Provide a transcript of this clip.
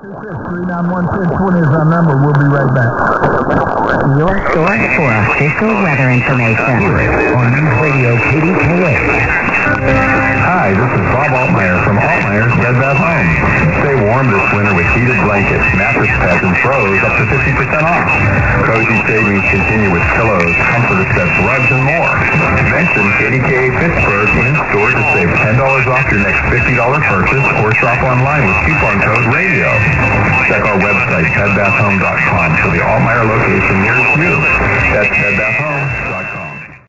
391-1020 is our number. We'll be right back. Your source for official weather information. On News Radio KDKA. Hi, this is Bob Altmaier from Altmaier's Bed Bath Home. Stay warm this winter with heated blankets, mattress pads, and throws up to 50% off. Cozy savings continue with pillows, comforter sets, rugs, and more. Mention KDKA Pittsburgh in store to save $10 off your next $50 purchase or shop online with coupon code RADIO. Check our website, bedbathhome.com, for the Altmaier location nearest you. That's Bed Bath Home.